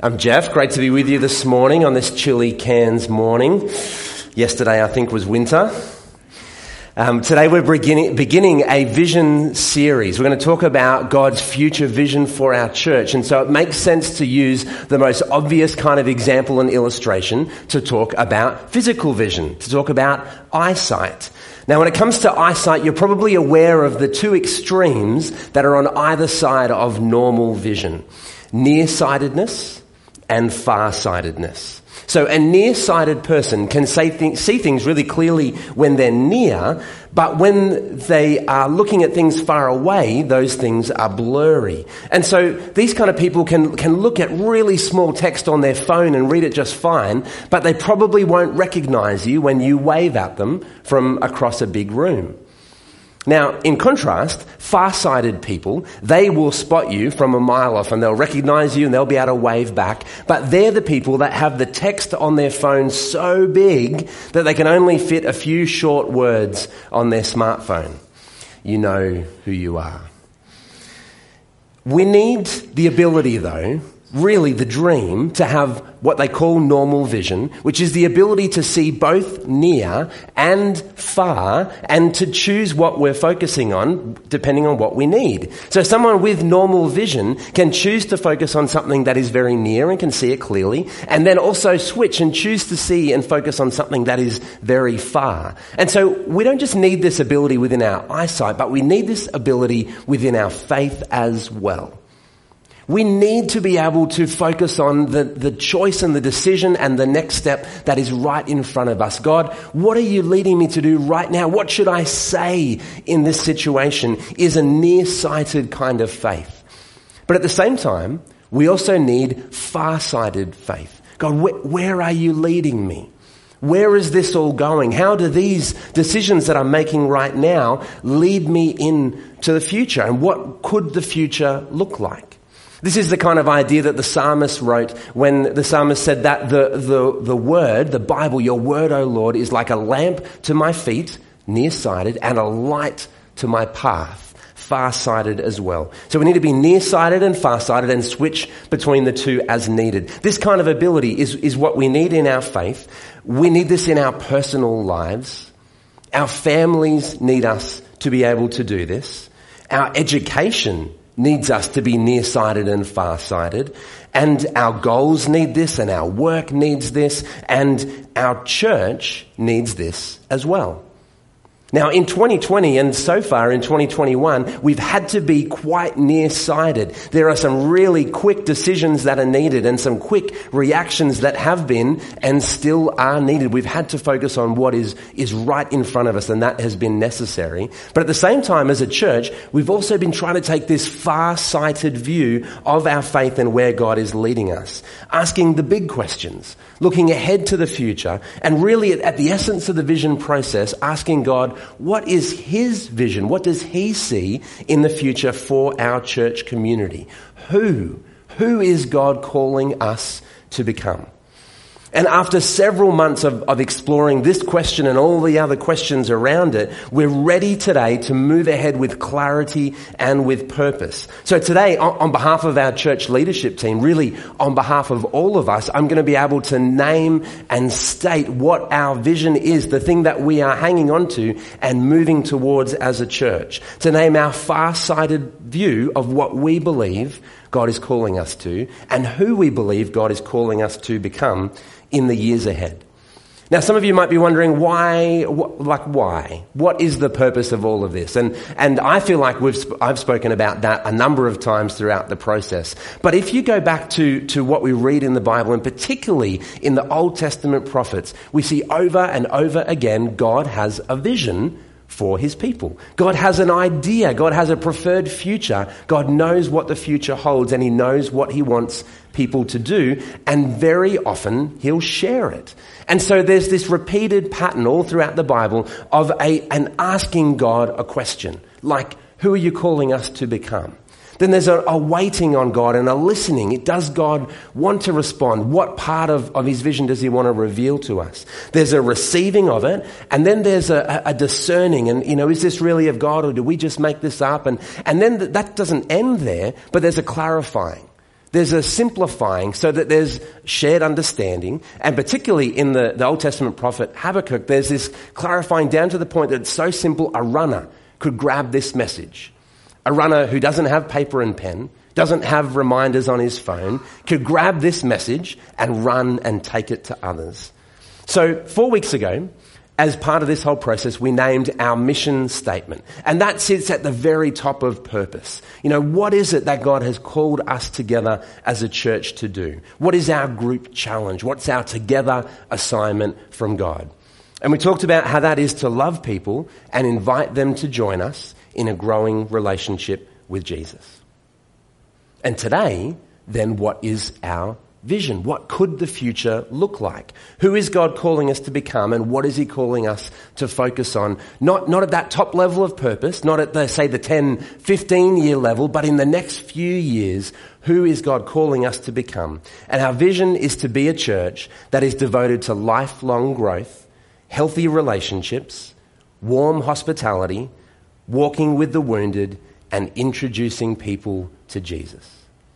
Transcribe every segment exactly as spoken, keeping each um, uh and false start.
I'm Jeff. Great to be with you this morning on this chilly Cairns morning. Yesterday, I think, was winter. Um, today, we're beginning, beginning a vision series. We're going to talk about God's future vision for our church. And so it makes sense to use the most obvious kind of example and illustration to talk about physical vision, to talk about eyesight. Now, when it comes to eyesight, you're probably aware of the two extremes that are on either side of normal vision: nearsightedness and far-sightedness. So a nearsighted person can say th- see things really clearly when they're near, but when they are looking at things far away, those things are blurry. And so these kind of people can, can look at really small text on their phone and read it just fine, but they probably won't recognize you when you wave at them from across a big room. Now, in contrast, far-sighted people, they will spot you from a mile off and they'll recognize you and they'll be able to wave back. But they're the people that have the text on their phone so big that they can only fit a few short words on their smartphone. You know who you are. We need the ability, though, really the dream, to have what they call normal vision, which is the ability to see both near and far and to choose what we're focusing on depending on what we need. So someone with normal vision can choose to focus on something that is very near and can see it clearly, and then also switch and choose to see and focus on something that is very far. And so we don't just need this ability within our eyesight, but we need this ability within our faith as well. We need to be able to focus on the, the choice and the decision and the next step that is right in front of us. God, what are you leading me to do right now? What should I say in this situation? Is a nearsighted kind of faith. But at the same time, we also need far-sighted faith. God, wh- where are you leading me? Where is this all going? How do these decisions that I'm making right now lead me into the future? And what could the future look like? This is the kind of idea that the psalmist wrote when the psalmist said that the, the, the word, the Bible, your word, O Lord, is like a lamp to my feet, nearsighted, and a light to my path, far-sighted as well. So we need to be nearsighted and far-sighted and switch between the two as needed. This kind of ability is, is what we need in our faith. We need this in our personal lives. Our families need us to be able to do this. Our education needs us to be nearsighted and far-sighted, and our goals need this, and our work needs this, and our church needs this as well. Now, in twenty twenty and so far in twenty twenty-one, we've had to be quite nearsighted. There are some really quick decisions that are needed and some quick reactions that have been and still are needed. We've had to focus on what is, is right in front of us, and that has been necessary. But at the same time, as a church, we've also been trying to take this far-sighted view of our faith and where God is leading us, asking the big questions, looking ahead to the future, and really at the essence of the vision process, asking God, what is his vision? What does he see in the future for our church community? Who? Who is God calling us to become? And after several months of, of exploring this question and all the other questions around it, we're ready today to move ahead with clarity and with purpose. So today, on, on behalf of our church leadership team, really on behalf of all of us, I'm going to be able to name and state what our vision is, the thing that we are hanging on to and moving towards as a church. To name our far-sighted view of what we believe God is calling us to and who we believe God is calling us to become in the years ahead. Now, some of you might be wondering why, wh- like why? What is the purpose of all of this? And and I feel like we've sp- I've spoken about that a number of times throughout the process. But if you go back to, to what we read in the Bible, and particularly in the Old Testament prophets, we see over and over again God has a vision for his people. God has an idea. God has a preferred future. God knows what the future holds, and he knows what he wants people to do, and very often he'll share it. And so there's this repeated pattern all throughout the Bible of a an asking God a question, like, who are you calling us to become? Then there's a, a waiting on God and a listening. It does God want to respond? What part of, of his vision does he want to reveal to us? There's a receiving of it, and then there's a, a discerning. And, you know, is this really of God, or do we just make this up? And, and then th- that doesn't end there, but there's a clarifying. There's a simplifying so that there's shared understanding, and particularly in the, the Old Testament prophet Habakkuk, there's this clarifying down to the point that it's so simple a runner could grab this message. A runner who doesn't have paper and pen, doesn't have reminders on his phone, could grab this message and run and take it to others. So four weeks ago, as part of this whole process, we named our mission statement. And that sits at the very top of purpose. You know, what is it that God has called us together as a church to do? What is our group challenge? What's our together assignment from God? And we talked about how that is to love people and invite them to join us in a growing relationship with Jesus. And today, then, what is our vision? What could the future look like? Who is God calling us to become, and what is he calling us to focus on? Not, not at that top level of purpose, not at the, say, the ten, fifteen year level, but in the next few years, who is God calling us to become? And our vision is to be a church that is devoted to lifelong growth, healthy relationships, warm hospitality, walking with the wounded, and introducing people to Jesus.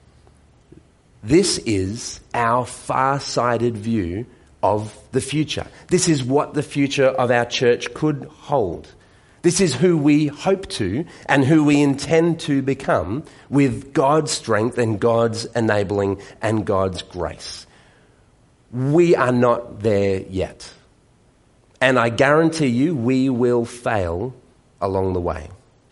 This is our far-sighted view of the future. This is what the future of our church could hold. This is who we hope to and who we intend to become with God's strength and God's enabling and God's grace. We are not there yet. And I guarantee you we will fail along the way.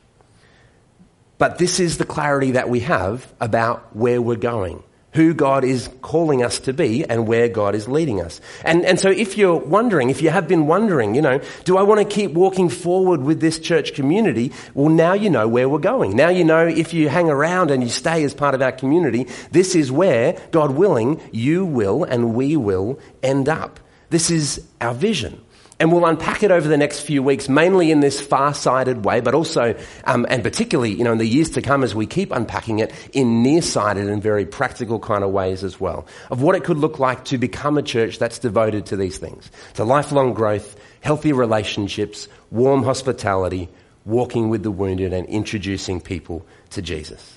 But this is the clarity that we have about where we're going, who God is calling us to be and where God is leading us. And, and so if you're wondering, if you have been wondering, you know, do I want to keep walking forward with this church community? Well, now you know where we're going. Now you know if you hang around and you stay as part of our community, this is where, God willing, you will and we will end up. This is our vision. And we'll unpack it over the next few weeks, mainly in this far-sighted way, but also, um, and particularly, you know, in the years to come as we keep unpacking it, in near-sighted and very practical kind of ways as well, of what it could look like to become a church that's devoted to these things. To lifelong growth, healthy relationships, warm hospitality, walking with the wounded, and introducing people to Jesus.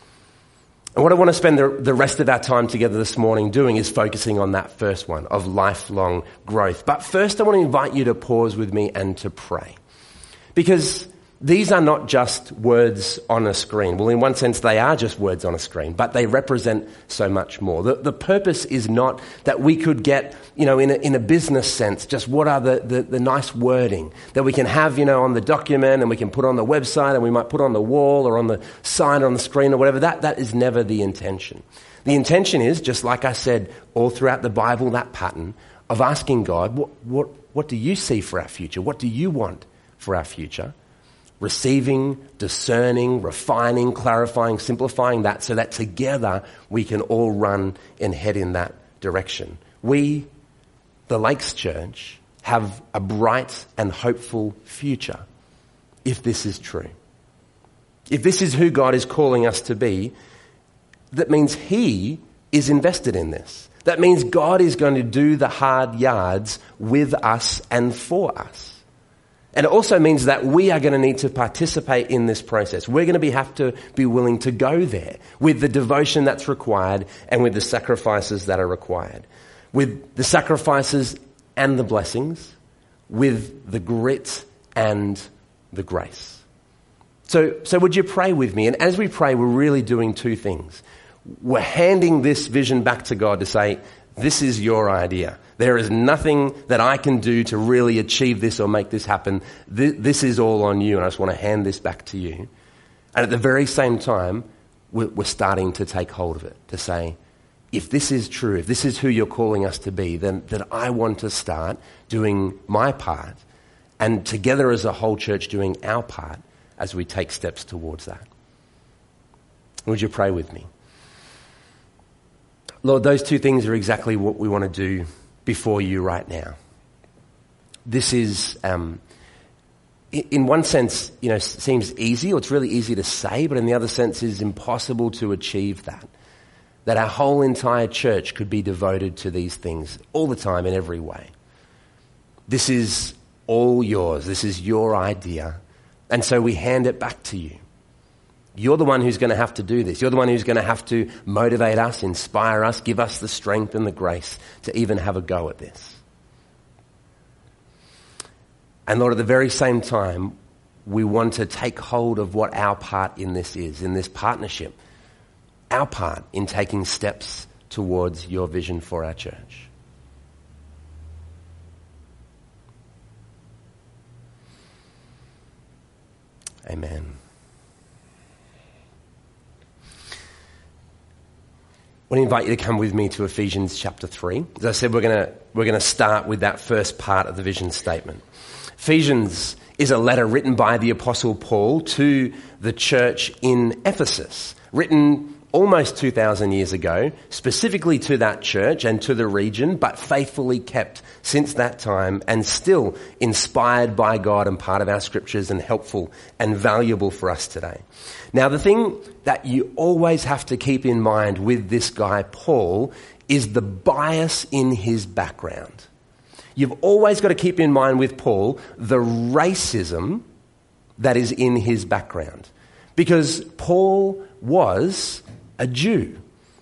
And what I want to spend the, the rest of our time together this morning doing is focusing on that first one of lifelong growth. But first I want to invite you to pause with me and to pray. Because these are not just words on a screen. Well, in one sense, they are just words on a screen, but they represent so much more. The, the purpose is not that we could get, you know, in a, in a business sense, just what are the, the, the nice wording that we can have, you know, on the document and we can put on the website and we might put on the wall or on the sign on the screen or whatever. That, that is never the intention. The intention is, just like I said, all throughout the Bible, that pattern of asking God, what, what, what do you see for our future? What do you want for our future? Receiving, discerning, refining, clarifying, simplifying that so that together we can all run and head in that direction. We, the Lakes Church, have a bright and hopeful future if this is true. If this is who God is calling us to be, that means He is invested in this. That means God is going to do the hard yards with us and for us. And it also means that we are going to need to participate in this process. We're going to be, have to be willing to go there with the devotion that's required and with the sacrifices that are required. With the sacrifices and the blessings, with the grit and the grace. So, so would you pray with me? And as we pray, we're really doing two things. We're handing this vision back to God to say, this is your idea. There is nothing that I can do to really achieve this or make this happen. This is all on you, and I just want to hand this back to you. And at the very same time, we're starting to take hold of it, to say, if this is true, if this is who you're calling us to be, then that I want to start doing my part, and together as a whole church doing our part as we take steps towards that. Would you pray with me? Lord, those two things are exactly what we want to do before you right now. This is, um, in one sense, you know, seems easy, or it's really easy to say, but in the other sense is impossible to achieve that. That our whole entire church could be devoted to these things all the time in every way. This is all yours. This is your idea. And so we hand it back to you. You're the one who's going to have to do this. You're the one who's going to have to motivate us, inspire us, give us the strength and the grace to even have a go at this. And Lord, at the very same time, we want to take hold of what our part in this is, in this partnership. Our part in taking steps towards your vision for our church. Amen. I want to invite you to come with me to Ephesians chapter three. As I said, we're going to we're going to start with that first part of the vision statement. Ephesians is a letter written by the Apostle Paul to the church in Ephesus, written almost two thousand years ago, specifically to that church and to the region, but faithfully kept since that time and still inspired by God and part of our scriptures and helpful and valuable for us today. Now, the thing that you always have to keep in mind with this guy, Paul, is the bias in his background. You've always got to keep in mind with Paul the racism that is in his background. Because Paul was a Jew.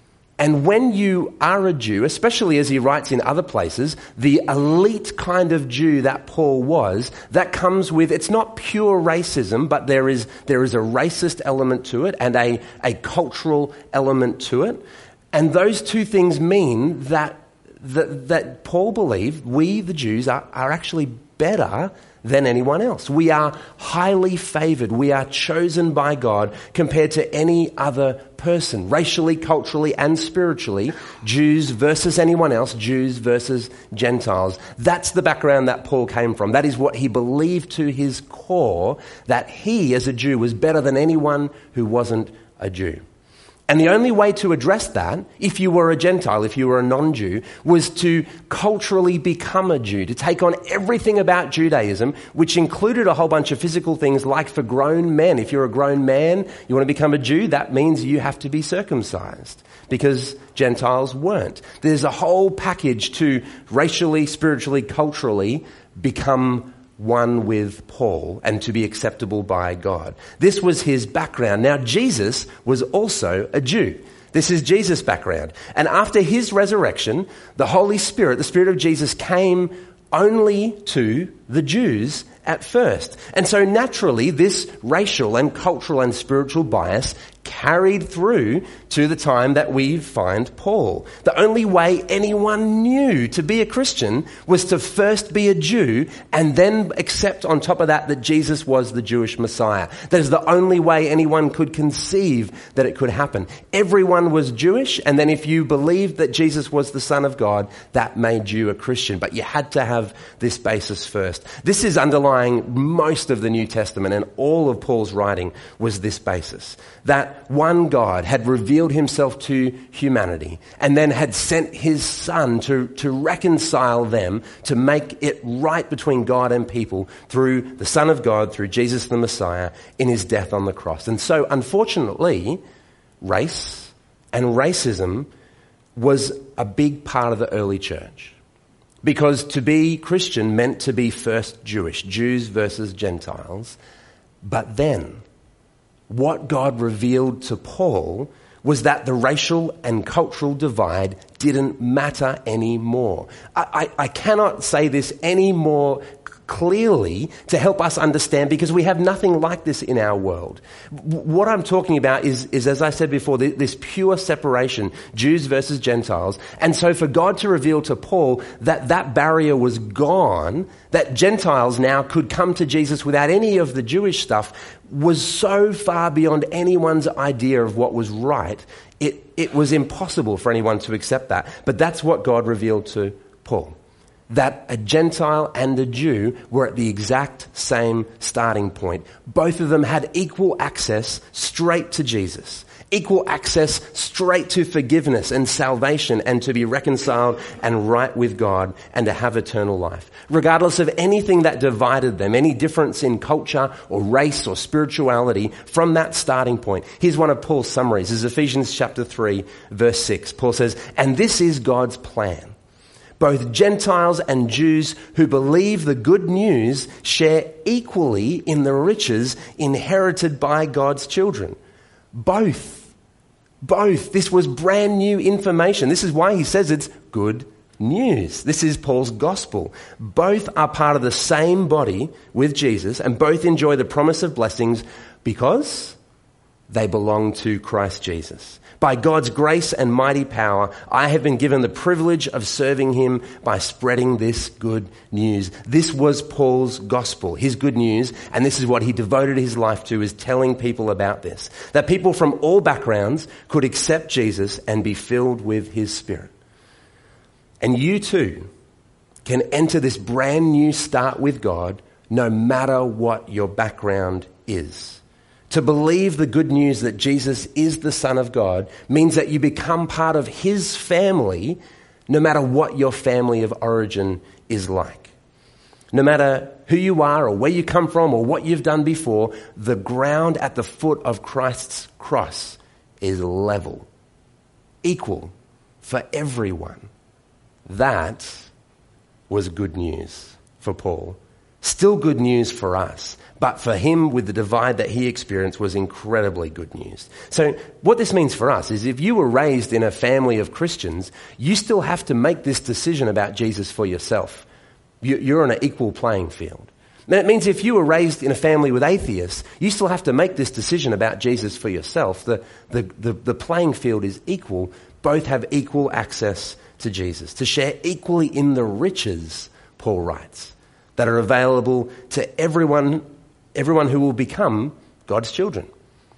And when you are a Jew, especially as he writes in other places, the elite kind of Jew that Paul was, that comes with, it's not pure racism, but there is there is a racist element to it and a, a cultural element to it. And those two things mean that that, that Paul believed we, the Jews, are, are actually better than anyone else. We are highly favored. We are chosen by God compared to any other person, racially, culturally, and spiritually. Jews versus anyone else, Jews versus Gentiles. That's the background that Paul came from. That is what he believed to his core, that he, as a Jew, was better than anyone who wasn't a Jew. And the only way to address that, if you were a Gentile, if you were a non-Jew, was to culturally become a Jew, to take on everything about Judaism, which included a whole bunch of physical things like for grown men. If you're a grown man, you want to become a Jew, that means you have to be circumcised because Gentiles weren't. There's a whole package to racially, spiritually, culturally become one with Paul and to be acceptable by God. This was his background. Now, Jesus was also a Jew. This is Jesus' background. And after his resurrection, the Holy Spirit, the Spirit of Jesus, came only to the Jews at first. And so naturally, this racial and cultural and spiritual bias carried through to the time that we find Paul. The only way anyone knew to be a Christian was to first be a Jew and then accept on top of that that Jesus was the Jewish Messiah. That is the only way anyone could conceive that it could happen. Everyone was Jewish, and then if you believed that Jesus was the Son of God, that made you a Christian. But you had to have this basis first. This is underlying most of the New Testament, and all of Paul's writing was this basis. That one God had revealed himself to humanity and then had sent his Son to, to reconcile them, to make it right between God and people through the Son of God, through Jesus the Messiah, in his death on the cross. And so, unfortunately, race and racism was a big part of the early church. Because to be Christian meant to be first Jewish, Jews versus Gentiles. But then, what God revealed to Paul was that the racial and cultural divide didn't matter anymore. I, I, I cannot say this any more clearly to help us understand, because we have nothing like this in our world. What I'm talking about is, is as I said before, this pure separation, Jews versus Gentiles. And so for God to reveal to Paul that that barrier was gone, that Gentiles now could come to Jesus without any of the Jewish stuff, was so far beyond anyone's idea of what was right. It, it was impossible for anyone to accept that. But that's what God revealed to Paul. That a Gentile and a Jew were at the exact same starting point. Both of them had equal access straight to Jesus. Equal access straight to forgiveness and salvation and to be reconciled and right with God and to have eternal life. Regardless of anything that divided them, any difference in culture or race or spirituality from that starting point. Here's one of Paul's summaries. This is Ephesians chapter three, verse six. Paul says, "And this is God's plan. Both Gentiles and Jews who believe the good news share equally in the riches inherited by God's children. Both. Both. This was brand new information. This is why he says it's good news. This is Paul's gospel. Both are part of the same body with Jesus, and both enjoy the promise of blessings because they belong to Christ Jesus. By God's grace and mighty power, I have been given the privilege of serving him by spreading this good news. This was Paul's gospel, his good news, and this is what he devoted his life to, is telling people about this. That people from all backgrounds could accept Jesus and be filled with his Spirit. And you too can enter this brand new start with God no matter what your background is. To believe the good news that Jesus is the Son of God means that you become part of his family no matter what your family of origin is like. No matter who you are or where you come from or what you've done before, the ground at the foot of Christ's cross is level, equal for everyone. That was good news for Paul. Still good news for us. But for him, with the divide that he experienced, was incredibly good news. So what this means for us is if you were raised in a family of Christians, you still have to make this decision about Jesus for yourself. You're on an equal playing field. And it means if you were raised in a family with atheists, you still have to make this decision about Jesus for yourself. The, the, the, the playing field is equal. Both have equal access to Jesus, to share equally in the riches, Paul writes, that are available to everyone Everyone who will become God's children.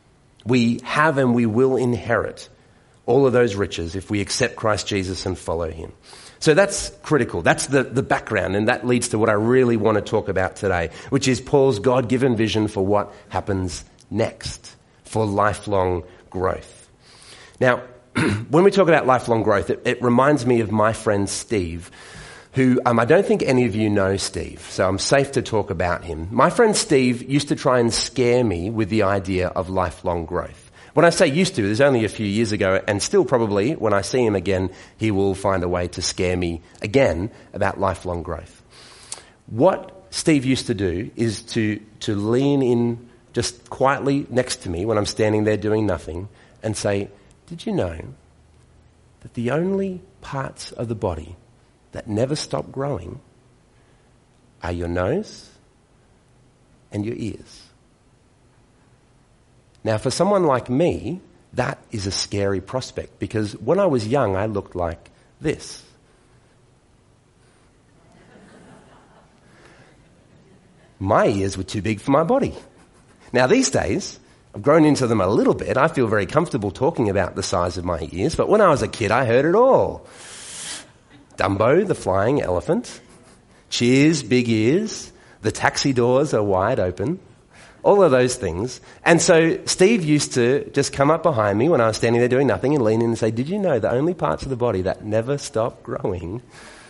We have and we will inherit all of those riches if we accept Christ Jesus and follow him. So that's critical. That's the, the background, and that leads to what I really want to talk about today, which is Paul's God-given vision for what happens next, for lifelong growth. Now, when we talk about lifelong growth, it, it reminds me of my friend Steve, who um, I don't think any of you know Steve, so I'm safe to talk about him. My friend Steve used to try and scare me with the idea of lifelong growth. When I say used to, there's only a few years ago, and still probably when I see him again, he will find a way to scare me again about lifelong growth. What Steve used to do is to, to lean in just quietly next to me when I'm standing there doing nothing and say, did you know that the only parts of the body that never stop growing are your nose and your ears? Now, for someone like me, that is a scary prospect, because when I was young, I looked like this. My ears were too big for my body. Now, these days, I've grown into them a little bit. I feel very comfortable talking about the size of my ears, but when I was a kid, I heard it all. Dumbo, the flying elephant. Cheers, big ears. The taxi doors are wide open. All of those things. And so Steve used to just come up behind me when I was standing there doing nothing and lean in and say, did you know the only parts of the body that never stop growing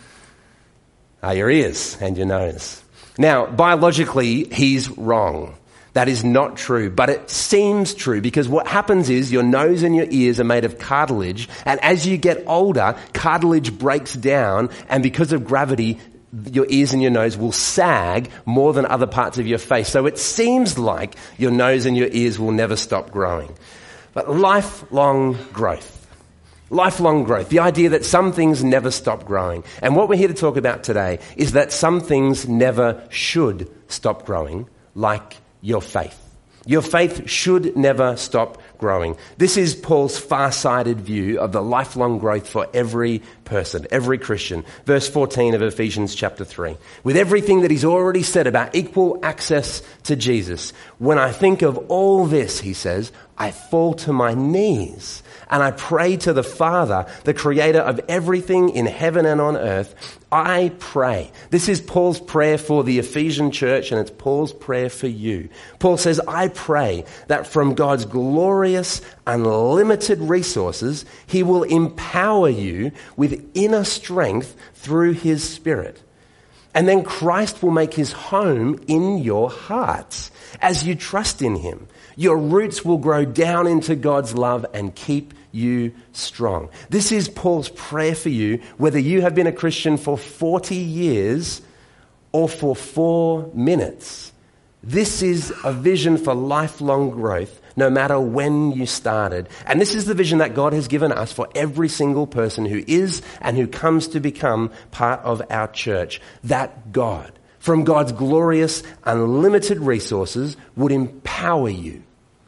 are your ears and your nose? Now, biologically, he's wrong. That is not true, but it seems true, because what happens is your nose and your ears are made of cartilage, and as you get older, cartilage breaks down, and because of gravity, your ears and your nose will sag more than other parts of your face. So it seems like your nose and your ears will never stop growing. But lifelong growth. Lifelong growth. The idea that some things never stop growing. And what we're here to talk about today is that some things never should stop growing, like your faith. Your faith should never stop growing. This is Paul's far-sighted view of the lifelong growth for every person, every Christian. Verse fourteen of Ephesians chapter three. With everything that he's already said about equal access to Jesus, when I think of all this, he says, I fall to my knees and I pray to the Father, the creator of everything in heaven and on earth. I pray. This is Paul's prayer for the Ephesian church, and it's Paul's prayer for you. Paul says, I pray that from God's glorious, unlimited resources, he will empower you with inner strength through his Spirit. And then Christ will make his home in your hearts as you trust in him. Your roots will grow down into God's love and keep you strong. This is Paul's prayer for you, whether you have been a Christian for forty years or for four minutes. This is a vision for lifelong growth no matter when you started. And this is the vision that God has given us for every single person who is and who comes to become part of our church. That God, from God's glorious, unlimited resources, would empower you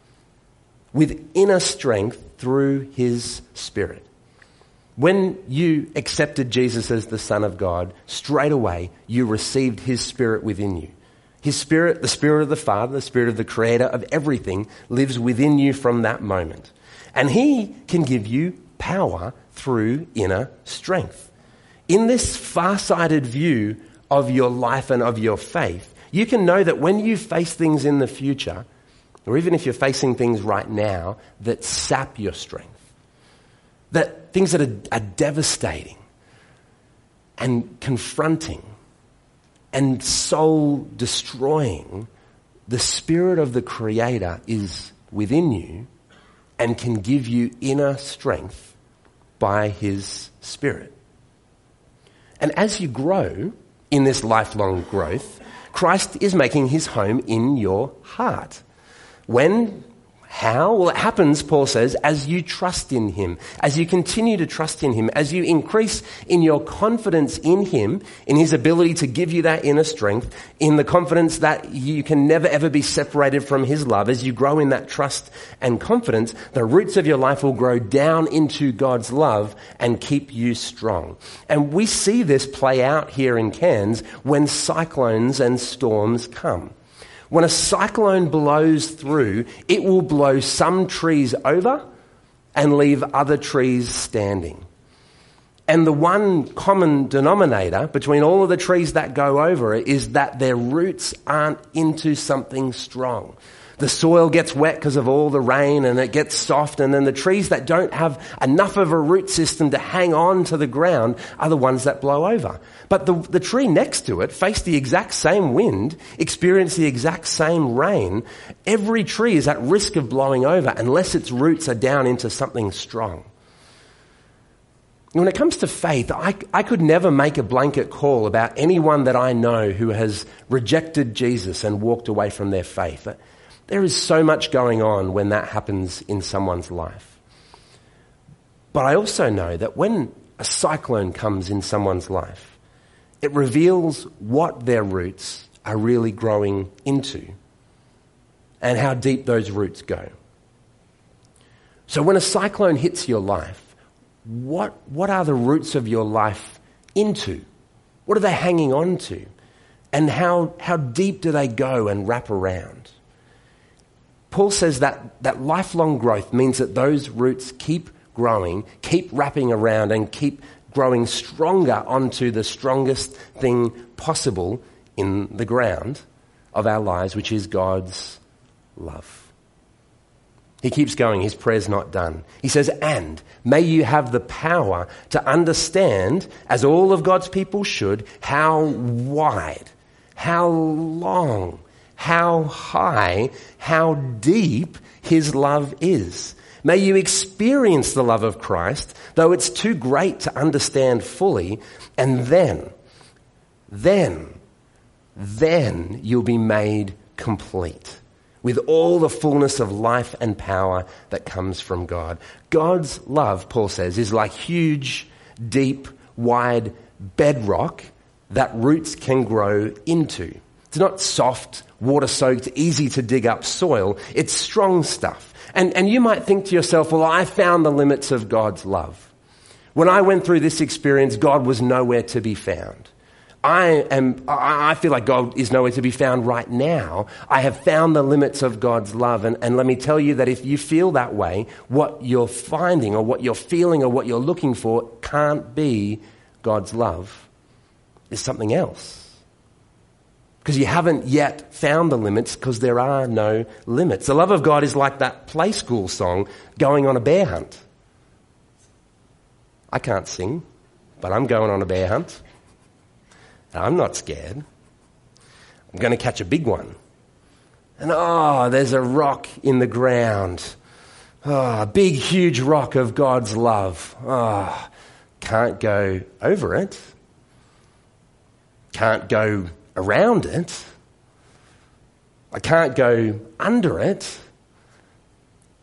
with inner strength through his Spirit. When you accepted Jesus as the Son of God, straight away you received his Spirit within you. His Spirit, the Spirit of the Father, the Spirit of the Creator of everything, lives within you from that moment. And he can give you power through inner strength. In this far-sighted view of your life and of your faith, you can know that when you face things in the future, or even if you're facing things right now that sap your strength, that things that are, are devastating and confronting and soul-destroying, the Spirit of the Creator is within you and can give you inner strength by his Spirit. And as you grow in this lifelong growth, Christ is making his home in your heart. When? How? Well, it happens, Paul says, as you trust in him, as you continue to trust in him, as you increase in your confidence in him, in his ability to give you that inner strength, in the confidence that you can never ever be separated from his love. As you grow in that trust and confidence, the roots of your life will grow down into God's love and keep you strong. And we see this play out here in Cairns when cyclones and storms come. When a cyclone blows through, it will blow some trees over and leave other trees standing. And the one common denominator between all of the trees that go over it is that their roots aren't into something strong. The soil gets wet because of all the rain and it gets soft, and then the trees that don't have enough of a root system to hang on to the ground are the ones that blow over. But the, the tree next to it faced the exact same wind, experienced the exact same rain. Every tree is at risk of blowing over unless its roots are down into something strong. When it comes to faith, I, I could never make a blanket call about anyone that I know who has rejected Jesus and walked away from their faith. There is so much going on when that happens in someone's life. But I also know that when a cyclone comes in someone's life, it reveals what their roots are really growing into and how deep those roots go. So when a cyclone hits your life, what, what are the roots of your life into? What are they hanging on to? And how, how deep do they go and wrap around? Paul says that, that lifelong growth means that those roots keep growing, keep wrapping around, and keep growing stronger onto the strongest thing possible in the ground of our lives, which is God's love. He keeps going. His prayer's not done. He says, and may you have the power to understand, as all of God's people should, how wide, how long, how high, how deep his love is. May you experience the love of Christ, though it's too great to understand fully, and then, then, then you'll be made complete with all the fullness of life and power that comes from God. God's love, Paul says, is like huge, deep, wide bedrock that roots can grow into. It's not soft, water-soaked, easy to dig up soil. It's strong stuff. And, and you might think to yourself, well, I found the limits of God's love. When I went through this experience, God was nowhere to be found. I am, I feel like God is nowhere to be found right now. I have found the limits of God's love. And, and let me tell you that if you feel that way, what you're finding or what you're feeling or what you're looking for can't be God's love. It's something else. Because you haven't yet found the limits, because there are no limits. The love of God is like that play school song, Going on a Bear Hunt. I can't sing, but I'm going on a bear hunt. And I'm not scared. I'm going to catch a big one. And oh, there's a rock in the ground. Oh, a big, huge rock of God's love. Oh, can't go over it. Can't go around it. I can't go under it.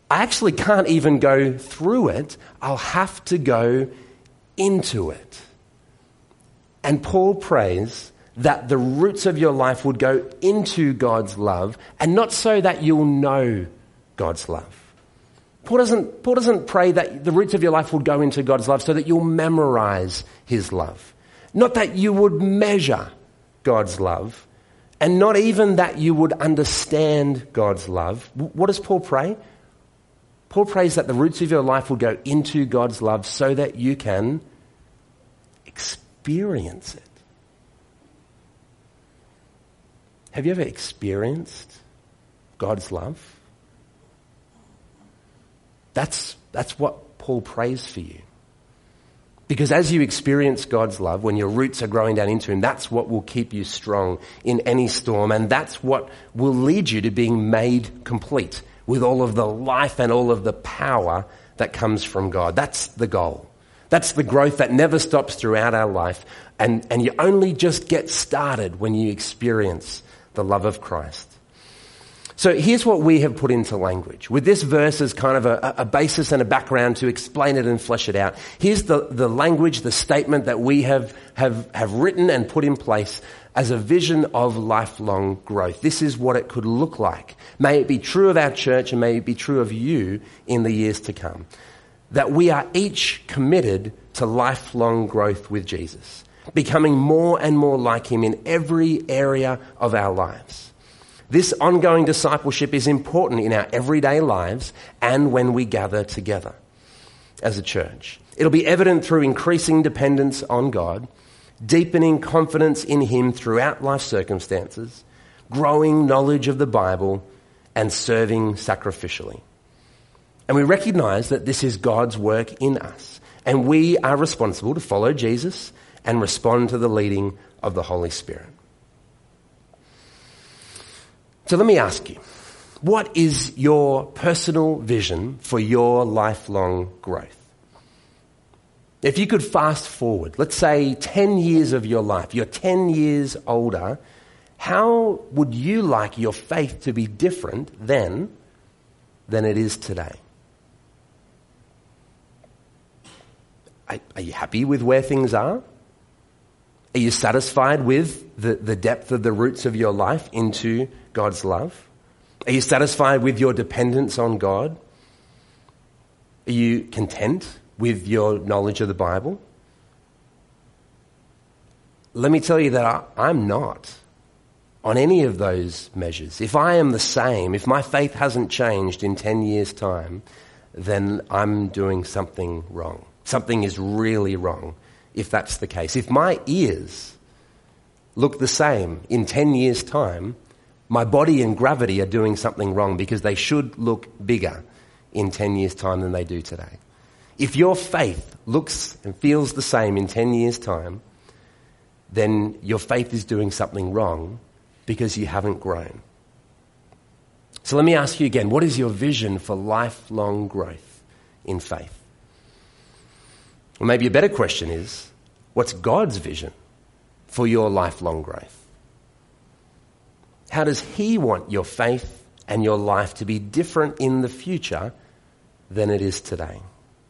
I actually can't even go through it. I'll have to go into it. And Paul prays that the roots of your life would go into God's love, and not so that you'll know God's love. Paul doesn't, Paul doesn't pray that the roots of your life would go into God's love so that you'll memorize his love. Not that you would measure God's love, and not even that you would understand God's love. What does Paul pray? Paul prays that the roots of your life will go into God's love so that you can experience it. Have you ever experienced God's love? That's, that's what Paul prays for you. Because as you experience God's love, when your roots are growing down into him, that's what will keep you strong in any storm, and that's what will lead you to being made complete with all of the life and all of the power that comes from God. That's the goal. That's the growth that never stops throughout our life, and, and you only just get started when you experience the love of Christ. So here's what we have put into language. With this verse as kind of a, a basis and a background to explain it and flesh it out, here's the, the language, the statement that we have, have, have written and put in place as a vision of lifelong growth. This is what it could look like. May it be true of our church, and may it be true of you in the years to come. That we are each committed to lifelong growth with Jesus, becoming more and more like him in every area of our lives. This ongoing discipleship is important in our everyday lives and when we gather together as a church. It'll be evident through increasing dependence on God, deepening confidence in him throughout life circumstances, growing knowledge of the Bible, and serving sacrificially. And we recognize that this is God's work in us, and we are responsible to follow Jesus and respond to the leading of the Holy Spirit. So let me ask you, what is your personal vision for your lifelong growth? If you could fast forward, let's say ten years of your life, you're ten years older, how would you like your faith to be different then than it is today? Are, are you happy with where things are? Are you satisfied with the, the depth of the roots of your life into God's love? Are you satisfied with your dependence on God? Are you content with your knowledge of the Bible? Let me tell you that I, I'm not on any of those measures. If I am the same, if my faith hasn't changed in ten years' time, then I'm doing something wrong. Something is really wrong if that's the case. If my ears look the same in ten years' time, my body and gravity are doing something wrong, because they should look bigger in ten years' time than they do today. If your faith looks and feels the same in ten years' time, then your faith is doing something wrong because you haven't grown. So let me ask you again, what is your vision for lifelong growth in faith? Or maybe a better question is, what's God's vision for your lifelong growth? How does he want your faith and your life to be different in the future than it is today?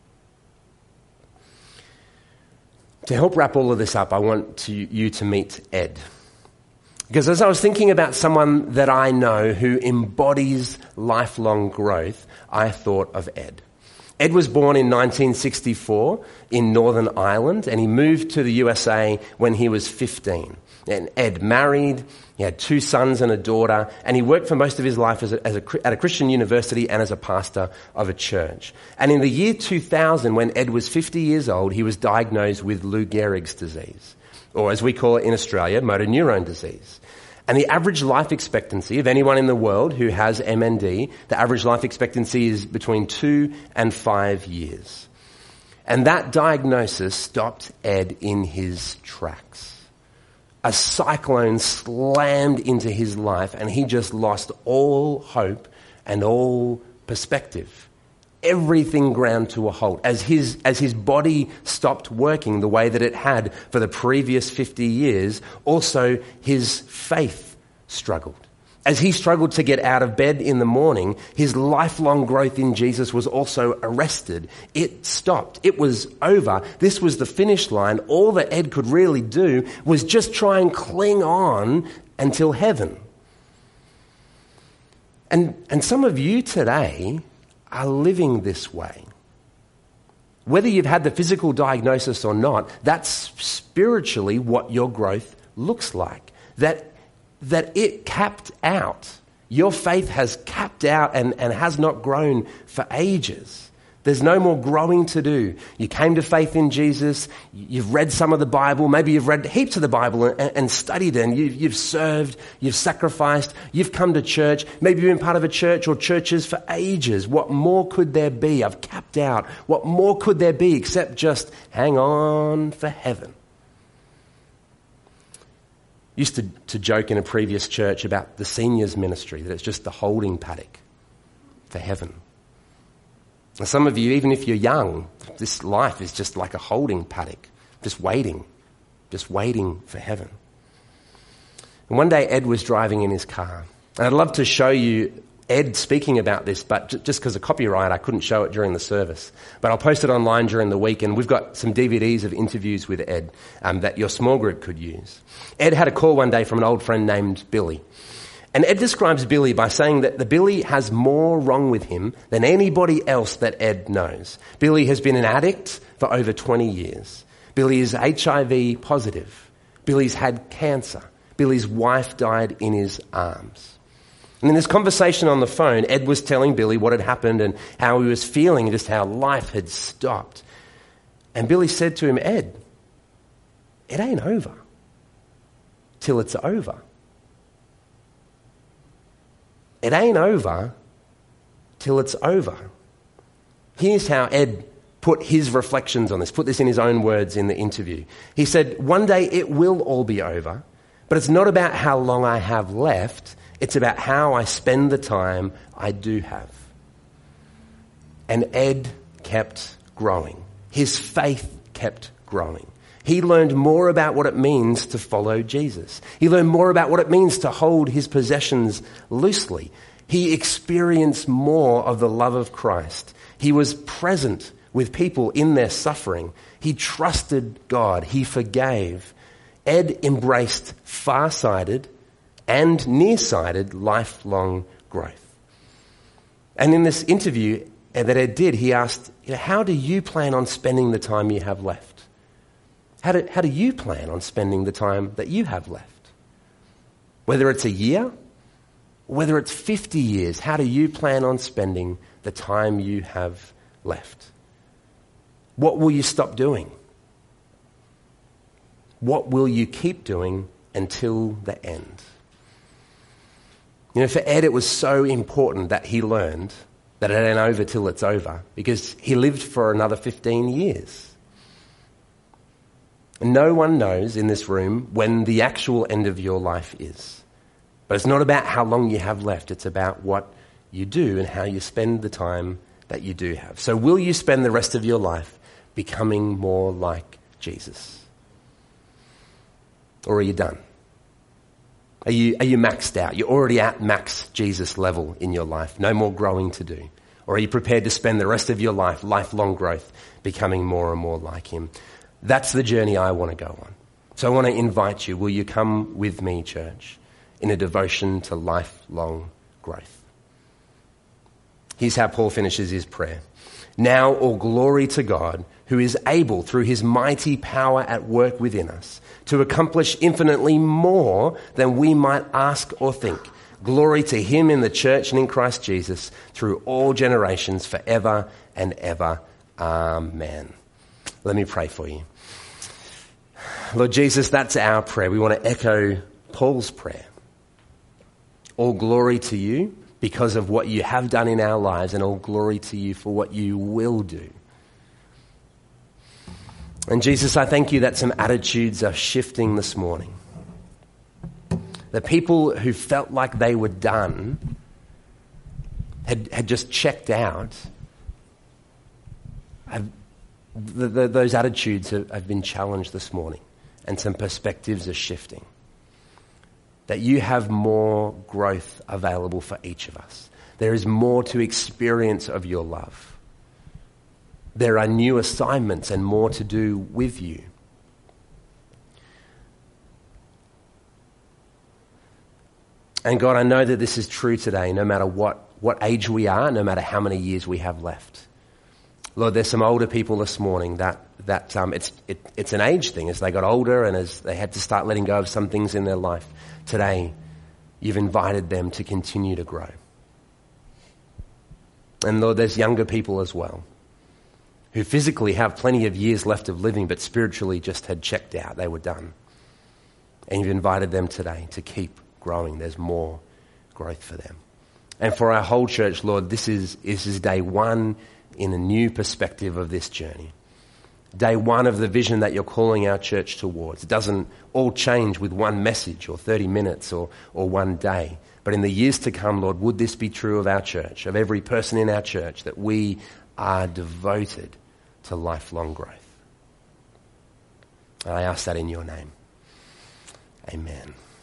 To help wrap all of this up, I want to, you to meet Ed. Because as I was thinking about someone that I know who embodies lifelong growth, I thought of Ed. Ed was born in nineteen sixty-four in Northern Ireland, and he moved to the U S A when he was fifteen. And Ed married, he had two sons and a daughter, and he worked for most of his life as a, as a, at a Christian university and as a pastor of a church. And in the year two thousand, when Ed was fifty years old, he was diagnosed with Lou Gehrig's disease, or as we call it in Australia, motor neurone disease. And the average life expectancy of anyone in the world who has M N D, the average life expectancy is between two and five years. And that diagnosis stopped Ed in his tracks. A cyclone slammed into his life, and he just lost all hope and all perspective. Everything ground to a halt as his, as his body stopped working the way that it had for the previous fifty years. Also, his faith struggled As he struggled to get out of bed in the morning, his lifelong growth in Jesus was also arrested. It stopped. It was over. This was the finish line. All that Ed could really do was just try and cling on until heaven. And, and some of you today are living this way. Whether you've had the physical diagnosis or not, that's spiritually what your growth looks like. That that it capped out. Your faith has capped out and, and has not grown for ages. There's no more growing to do. You came to faith in Jesus, you've read some of the Bible, maybe you've read heaps of the Bible and, and studied it, and you've, you've served, you've sacrificed, you've come to church, maybe you've been part of a church or churches for ages. What more could there be? I've capped out. What more could there be except just hang on for heaven? Used to, to joke in a previous church about the seniors ministry, that it's just the holding paddock for heaven. And some of you, even if you're young, this life is just like a holding paddock, just waiting, just waiting for heaven. And one day Ed was driving in his car. And I'd love to show you Ed speaking about this, but j- just because of copyright, I couldn't show it during the service. But I'll post it online during the week, and we've got some D V Ds of interviews with Ed um, that your small group could use. Ed had a call one day from an old friend named Billy. And Ed describes Billy by saying that the Billy has more wrong with him than anybody else that Ed knows. Billy has been an addict for over twenty years. Billy is H I V positive. Billy's had cancer. Billy's wife died in his arms. And in this conversation on the phone, Ed was telling Billy what had happened and how he was feeling and just how life had stopped. And Billy said to him, Ed, it ain't over till it's over. It ain't over till it's over. Here's how Ed put his reflections on this, put this in his own words in the interview. He said, one day it will all be over, but it's not about how long I have left. It's about how I spend the time I do have. And Ed kept growing. His faith kept growing. He learned more about what it means to follow Jesus. He learned more about what it means to hold his possessions loosely. He experienced more of the love of Christ. He was present with people in their suffering. He trusted God. He forgave. Ed embraced far-sighted and nearsighted lifelong growth. And in this interview that Ed did, he asked, you know, how do you plan on spending the time you have left? How do, how do you plan on spending the time that you have left? Whether it's a year, whether it's fifty years, how do you plan on spending the time you have left? What will you stop doing? What will you keep doing until the end? You know, for Ed, it was so important that he learned that it ain't over till it's over, because he lived for another fifteen years. And no one knows in this room when the actual end of your life is. But it's not about how long you have left. It's about what you do and how you spend the time that you do have. So will you spend the rest of your life becoming more like Jesus? Or are you done? Are you, are you maxed out? You're already at max Jesus level in your life. No more growing to do. Or are you prepared to spend the rest of your life, lifelong growth, becoming more and more like him? That's the journey I want to go on. So I want to invite you, will you come with me, church, in a devotion to lifelong growth? Here's how Paul finishes his prayer. Now all glory to God, who is able through his mighty power at work within us to accomplish infinitely more than we might ask or think. Glory to him in the church and in Christ Jesus through all generations forever and ever. Amen. Let me pray for you. Lord Jesus, that's our prayer. We want to echo Paul's prayer. All glory to you because of what you have done in our lives, and all glory to you for what you will do. And Jesus, I thank you that some attitudes are shifting this morning. The people who felt like they were done, had, had just checked out, have, the, the, those attitudes have, have been challenged this morning, and some perspectives are shifting. that you have more growth available for each of us. There is more to experience of your love. There are new assignments and more to do with you. And God, I know that this is true today, no matter what, what age we are, no matter how many years we have left. Lord, there's some older people this morning that, that um, it's, it, it's an age thing. As they got older and as they had to start letting go of some things in their life, today you've invited them to continue to grow. And Lord, there's younger people as well who physically have plenty of years left of living, but spiritually just had checked out. They were done. And you've invited them today to keep growing. There's more growth for them. And for our whole church, Lord, this is, this is day one in a new perspective of this journey. Day one of the vision that you're calling our church towards. It doesn't all change with one message or thirty minutes or, or one day. But in the years to come, Lord, would this be true of our church, of every person in our church, that we are devoted to lifelong growth. And I ask that in your name. Amen.